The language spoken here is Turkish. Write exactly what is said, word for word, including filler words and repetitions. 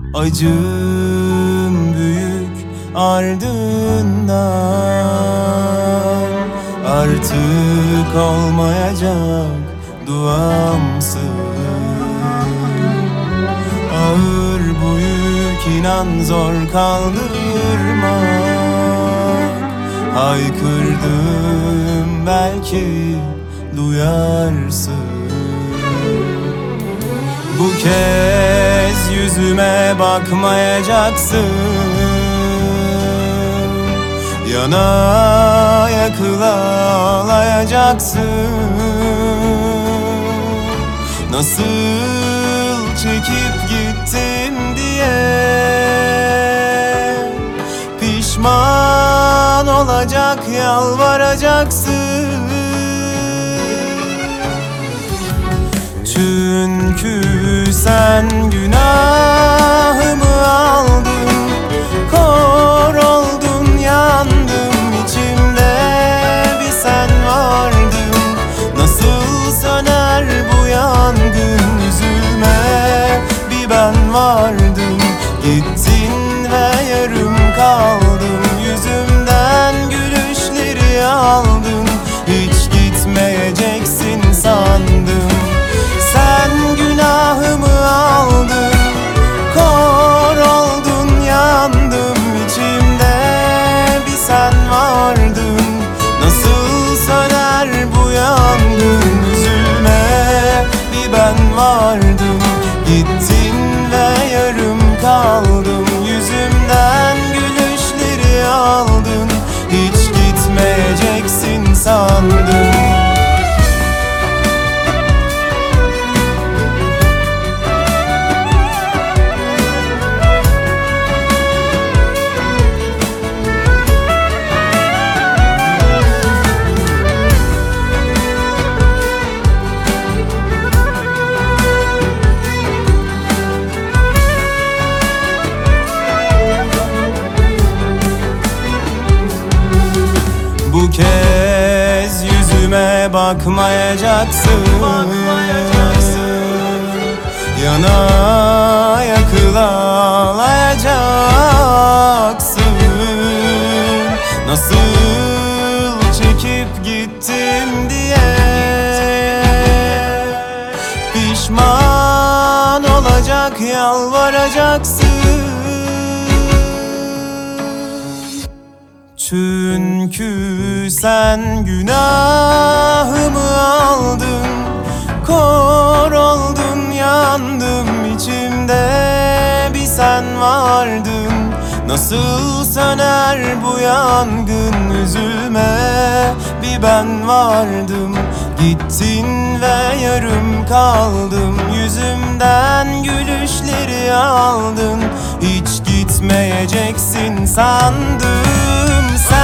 Acım büyük ardından, artık olmayacak duamsın. Ağır bu yük, inan zor kaldırmak. Haykırdım, belki duyarsın. Bu kez yüzüme bakmayacaksın. Yana yakıla ağlayacaksın. Nasıl çekip gittim diye pişman olacak, yalvaracaksın. Çünkü sen günahımı aldın, kor oldun, yandım, içimde bir sen vardın. Nasıl söner bu yangın, üzülme, bir ben vardım. Gittin ve yarım kaldım, yüzümden gülüşleri aldın. Hiç gitmeyeceksin sandım. Sen günahımı aldın, kor oldun, yandım, içimde bir sen vardın. Nasıl söner bu yangın, üzülme, bir ben vardım. Gittin ve yarım kaldım, yüzümden gülüşleri aldın. Hiç gitmeyeceksin sandım. Bu kez yüzüme bakmayacaksın, bakmayacaksın. Yana yakıla ağlayacaksın. Nasıl çekip gittim diye pişman olacak, yalvaracaksın. Çünkü sen günahımı aldın, kor oldun, yandım, içimde bir sen vardın. Nasıl söner bu yangın, üzülme, bir ben vardım. Gittin ve yarım kaldım, yüzümden gülüşleri aldın. Hiç gitmeyeceksin sandım. Sen